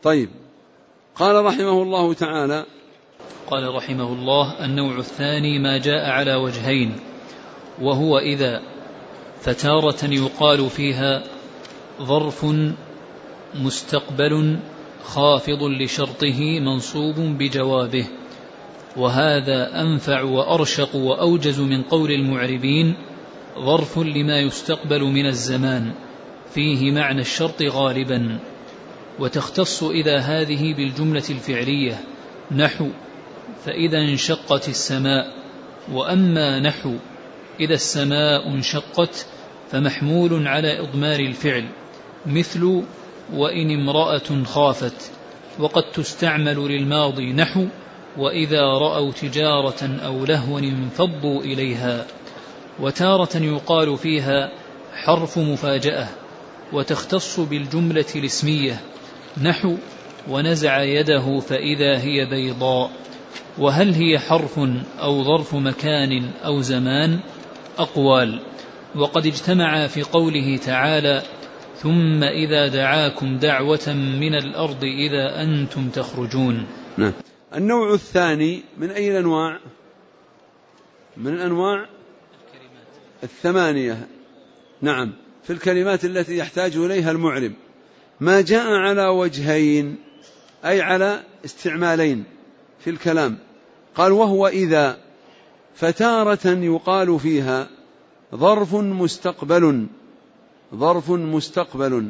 طيب، قال رحمه الله تعالى: قال رحمه الله: النوع الثاني ما جاء على وجهين، وهو إذا، فتارة يقال فيها ظرف مستقبل خافض لشرطه منصوب بجوابه، وهذا أنفع وأرشق وأوجز من قول المعربين ظرف لما يستقبل من الزمان فيه معنى الشرط غالبا. وتختص إذا هذه بالجملة الفعلية، نحو فإذا انشقت السماء. وأما نحو إذا السماء انشقت فمحمول على إضمار الفعل، مثل وإن امرأة خافت. وقد تستعمل للماضي، نحو وإذا رأوا تجارة أو لهوا انفضوا إليها. وتارة يقال فيها حرف مفاجأة، وتختص بالجملة الاسمية، نحو ونزع يده فإذا هي بيضاء. وهل هي حرف أو ظرف مكان أو زمان؟ أقوال. وقد اجتمع في قوله تعالى: ثم إذا دعاكم دعوة من الأرض إذا أنتم تخرجون. نعم. النوع الثاني من أي الأنواع؟ من الأنواع الثمانية. نعم، في الكلمات التي يحتاج إليها المعرب، ما جاء على وجهين، أي على استعمالين في الكلام. قال: وهو إذا، فتارة يقال فيها ظرف مستقبل، ظرف مستقبل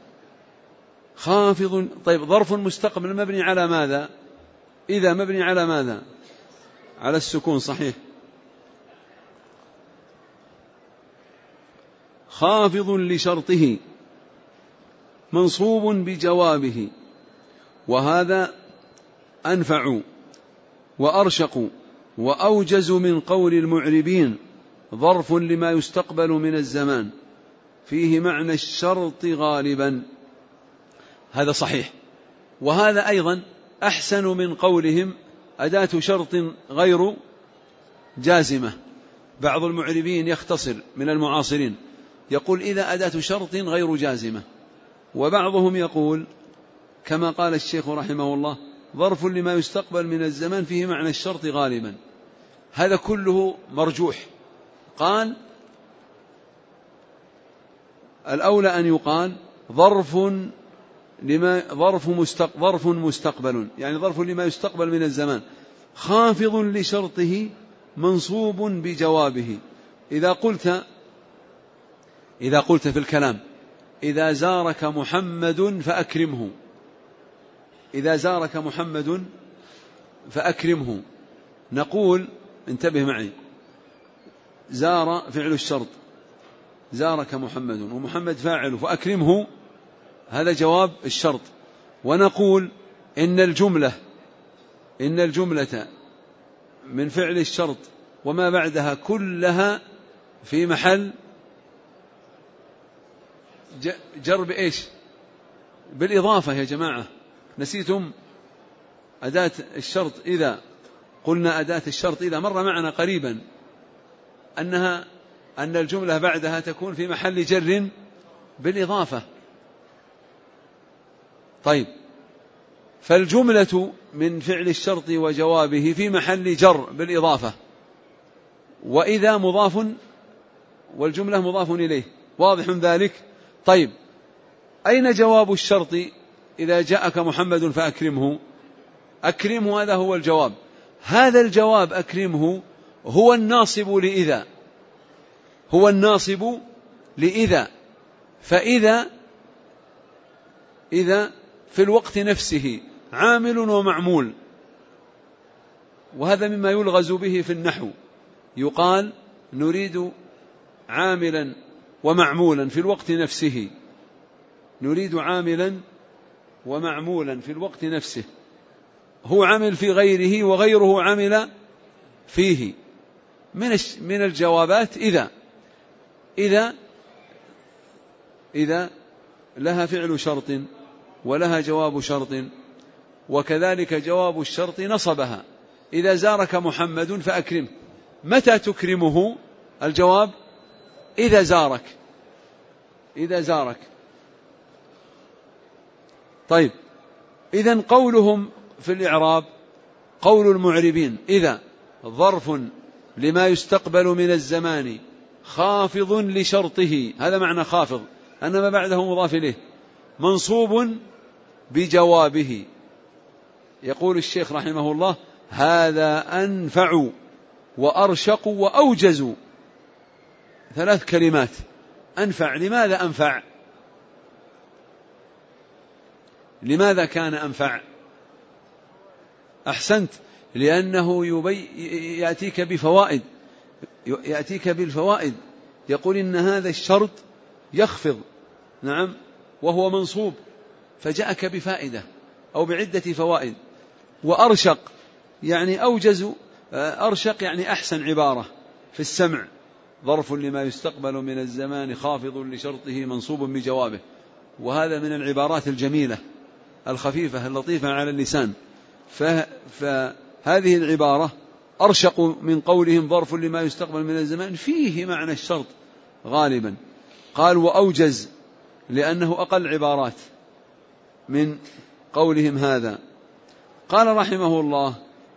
خافض. طيب، ظرف مستقبل مبني على ماذا؟ إذا مبني على ماذا؟ على السكون، صحيح. خافض لشرطه منصوب بجوابه، وهذا أنفع وأرشق وأوجز من قول المعربين ظرف لما يستقبل من الزمان فيه معنى الشرط غالبا. هذا صحيح، وهذا أيضا أحسن من قولهم أداة شرط غير جازمة. بعض المعربين يختصر من المعاصرين يقول إذا أداة شرط غير جازمة، وبعضهم يقول كما قال الشيخ رحمه الله ظرف لما يستقبل من الزمان فيه معنى الشرط غالبا. هذا كله مرجوح. قال: الأولى أن يقال ظرف مستقبل، يعني ظرف لما يستقبل من الزمان خافض لشرطه منصوب بجوابه. إذا قلت في الكلام: إذا زارك محمد فأكرمه، إذا زارك محمد فأكرمه، نقول انتبه معي، زار فعل الشرط، زارك محمد، ومحمد فاعل، فأكرمه هذا جواب الشرط. ونقول إن الجملة من فعل الشرط وما بعدها كلها في محل جر بإيش؟ بالإضافة. يا جماعة نسيتم أداة الشرط إذا؟ قلنا أداة الشرط إذا مر معنا قريبا أن الجملة بعدها تكون في محل جر بالإضافة. طيب، فالجملة من فعل الشرط وجوابه في محل جر بالإضافة، وإذا مضاف والجملة مضاف إليه، واضح ذلك؟ طيب، أين جواب الشرط؟ إذا جاءك محمد فأكرمه، أكرمه هذا هو الجواب. هذا الجواب أكرمه هو الناصب لإذا، هو الناصب لإذا. فإذا في الوقت نفسه عامل ومعمول، وهذا مما يلغز به في النحو. يقال نريد عاملا ومعمولا في الوقت نفسه، نريد عاملا ومعمولا في الوقت نفسه، هو عمل في غيره وغيره عمل فيه. من الجوابات إذا لها فعل شرط ولها جواب شرط، وكذلك جواب الشرط نصبها. إذا زارك محمد فأكرمه، متى تكرمه؟ الجواب إذا زارك. طيب، إذن قولهم في الإعراب قول المعربين إذا ظرف لما يستقبل من الزمان خافض لشرطه، هذا معنى خافض أن ما بعده مضاف إليه، منصوب بجوابه. يقول الشيخ رحمه الله هذا أنفع وأرشق وأوجز، ثلاث كلمات. أنفع، لماذا أنفع؟ لماذا كان أنفع؟ أحسنت، لأنه يأتيك بفوائد، يأتيك بالفوائد، يقول إن هذا الشرط يخفض، نعم، وهو منصوب، فجاءك بفائدة أو بعدة فوائد. وأرشق يعني أوجز، أرشق يعني أحسن عبارة في السمع، ظرف لما يستقبل من الزمان خافض لشرطه منصوب بجوابه. وهذا من العبارات الجميلة الخفيفة اللطيفة على اللسان. فهذه العبارة أرشق من قولهم ظرف لما يستقبل من الزمان، فيه معنى الشرط غالبا. قال وأوجز لأنه أقل عبارات من قولهم هذا. قال رحمه الله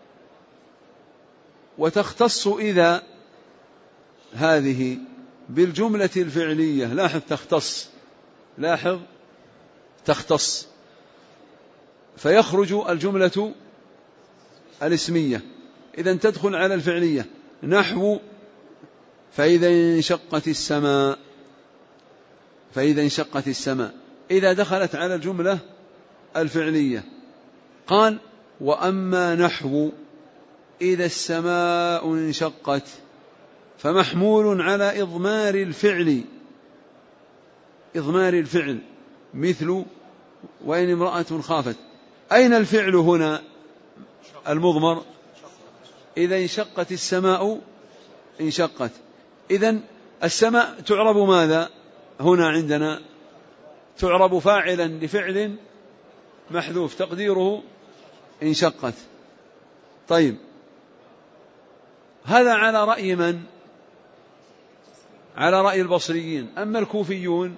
وتختص إذا هذه بالجملة الفعلية. لاحظ تختص، لاحظ تختص، فيخرج الجملة الاسمية إذن تدخل على الفعلية، نحو فإذا انشقت السماء، فإذا انشقت السماء إذا دخلت على الجملة الفعلية. قال وأما نحو إذا السماء انشقت فمحمول على إضمار الفعل، إضمار الفعل، مثل وإن امرأة خافت. أين الفعل هنا المضمر؟ إذا انشقت السماء انشقت. إذن السماء تعرب ماذا هنا عندنا؟ تعرب فاعلا لفعل محذوف تقديره انشقت. طيب هذا على رأي من؟ على رأي البصريين. أما الكوفيون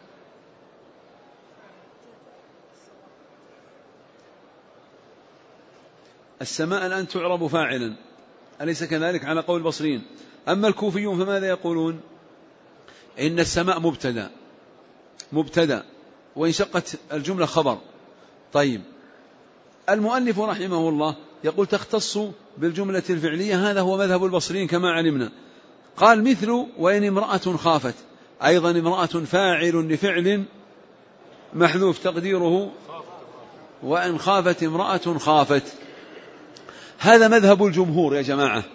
السماء الآن تعرب فاعلا، أليس كذلك على قول البصريين؟ أما الكوفيون فماذا يقولون؟ إن السماء مبتدأ وانشقت الجملة خبر. طيب المؤلف رحمه الله يقول تختص بالجملة الفعلية، هذا هو مذهب البصريين كما علمنا. قال مثل وإن امرأة خافت، أيضا امرأة فاعل لفعل محذوف تقديره وإن خافت امرأة خافت. هذا مذهب الجمهور يا جماعة،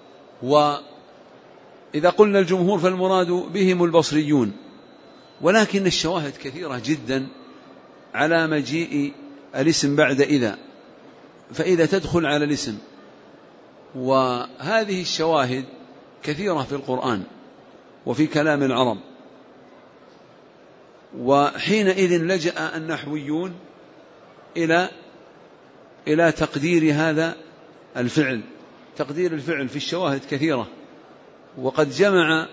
وإذا قلنا الجمهور فالمراد بهم البصريون، ولكن الشواهد كثيرة جدا على مجيء الاسم بعد إذا، فإذا تدخل على الاسم، وهذه الشواهد كثيرة في القرآن وفي كلام العرب. وحينئذ لجأ النحويون إلى تقدير هذا الفعل. تقدير الفعل في الشواهد كثيرة، وقد جمع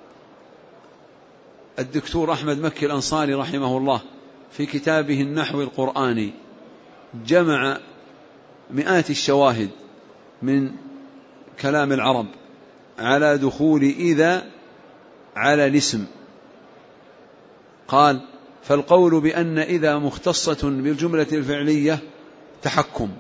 الدكتور أحمد مكي الأنصاري رحمه الله في كتابه النحو القرآني، جمع مئات الشواهد من كلام العرب على دخول إذا على الاسم. قال فالقول بأن إذا مختصة بالجملة الفعلية تحكم،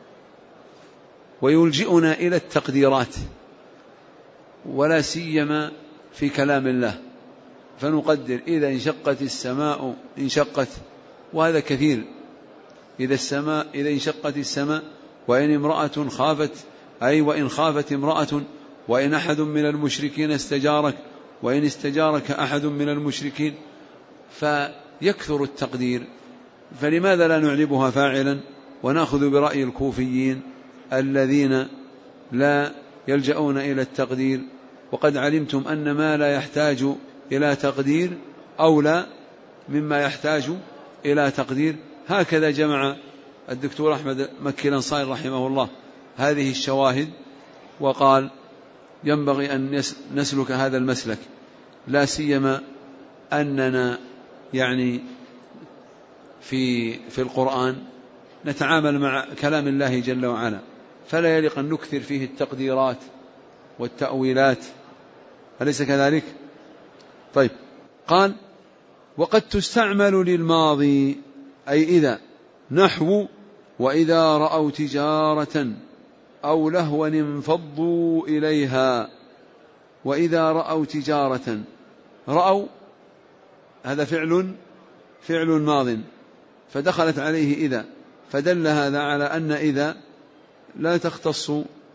ويلجئنا إلى التقديرات، ولا سيما في كلام الله، فنقدر إذا انشقت السماء انشقت، وهذا كثير. إذا انشقت السماء وإن امرأة خافت، أي وإن خافت امرأة، وإن أحد من المشركين استجارك، وإن استجارك أحد من المشركين، فيكثر التقدير. فلماذا لا نعربها فاعلا ونأخذ برأي الكوفيين الذين لا يلجؤون إلى التقدير؟ وقد علمتم أن ما لا يحتاج إلى تقدير أولى مما يحتاج إلى تقدير. هكذا جمع الدكتور أحمد مكي الأنصاري رحمه الله هذه الشواهد، وقال ينبغي أن نسلك هذا المسلك، لا سيما أننا يعني في القرآن نتعامل مع كلام الله جل وعلا، فلا يليق أن نكثر فيه التقديرات والتأويلات، أليس كذلك؟ طيب، قال وقد تستعمل للماضي أي إذا، نحو وإذا رأوا تجارة أو لهوا انفضوا إليها. وإذا رأوا تجارة، رأوا هذا فعل ماض فدخلت عليه إذا، فدل هذا على أن إذا لا تختص،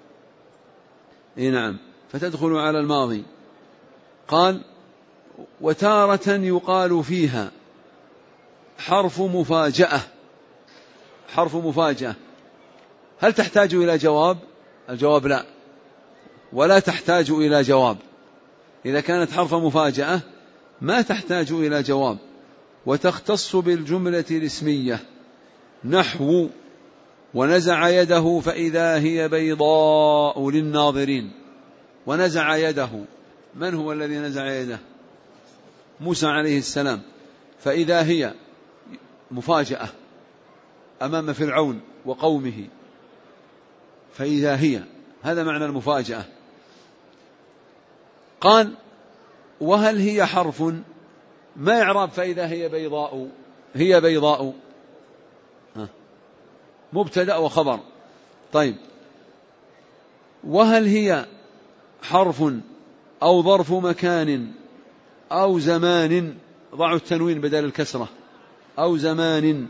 نعم، فتدخل على الماضي. قال وتارة يقال فيها حرف مفاجأة. حرف مفاجأة هل تحتاج إلى جواب؟ الجواب لا، ولا تحتاج إلى جواب. إذا كانت حرف مفاجأة ما تحتاج إلى جواب، وتختص بالجملة الاسمية، نحو ونزع يده فإذا هي بيضاء للناظرين. ونزع يده، من هو الذي نزع يده؟ موسى عليه السلام. فإذا هي مفاجأة أمام فرعون وقومه، فإذا هي، هذا معنى المفاجأة. قال وهل هي حرف؟ ما إعراب فإذا هي بيضاء؟ هي بيضاء مبتدأ وخبر. طيب، وهل هي حرف أو ظرف مكان أو زمان؟ ضعوا التنوين بدل الكسرة. أو زمان.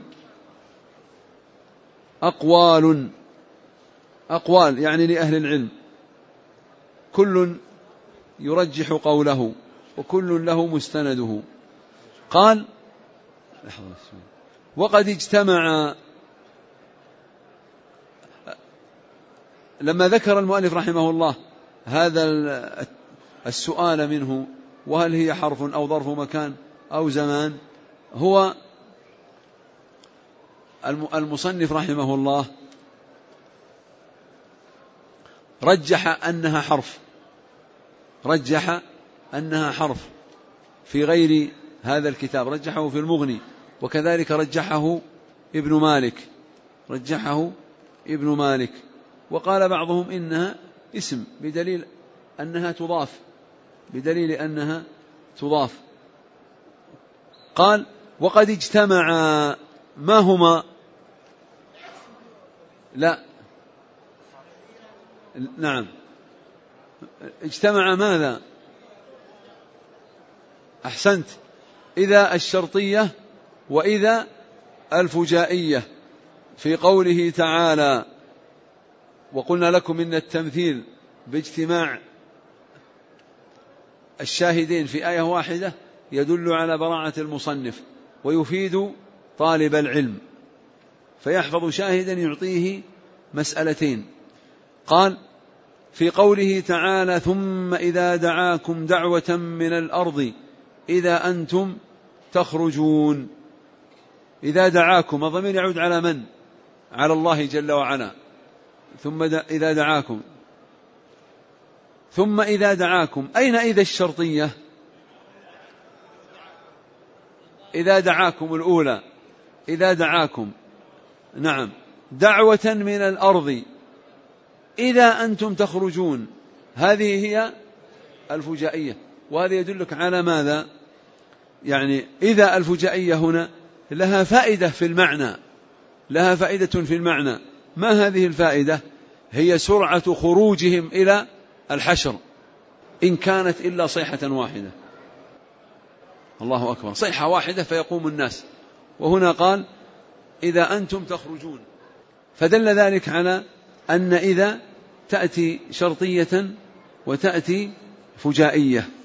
أقوال يعني لأهل العلم، كل يرجح قوله وكل له مستنده. قال وقد اجتمع، لما ذكر المؤلف رحمه الله هذا السؤال منه وهل هي حرف أو ظرف مكان أو زمان، هو المصنف رحمه الله رجح أنها حرف في غير هذا الكتاب، رجحه في المغني، وكذلك رجحه ابن مالك. وقال بعضهم إنها اسم بدليل أنها تضاف. قال وقد اجتمع، ما هما؟ لا، نعم، اجتمع ماذا؟ أحسنت، إذا الشرطية وإذا الفجائية، في قوله تعالى وقلنا لكم إن التمثيل باجتماع الشاهدين في آية واحدة يدل على براعة المصنف ويفيد طالب العلم، فيحفظ شاهدا يعطيه مسألتين. قال في قوله تعالى ثم إذا دعاكم دعوة من الأرض إذا أنتم تخرجون. إذا دعاكم، الضمير يعود على من؟ على الله جل وعلا. إذا دعاكم، ثم إذا دعاكم، أين إذا الشرطية؟ إذا دعاكم الأولى، إذا دعاكم، نعم، دعوة من الأرض إذا أنتم تخرجون، هذه هي الفجائية. وهذا يدلك على ماذا؟ يعني إذا الفجائية هنا لها فائدة في المعنى. ما هذه الفائدة؟ هي سرعة خروجهم إلى الحشر، إن كانت إلا صيحة واحدة. الله أكبر، صيحة واحدة فيقوم الناس. وهنا قال إذا أنتم تخرجون، فدل ذلك على أن إذا تأتي شرطية وتأتي فجائية.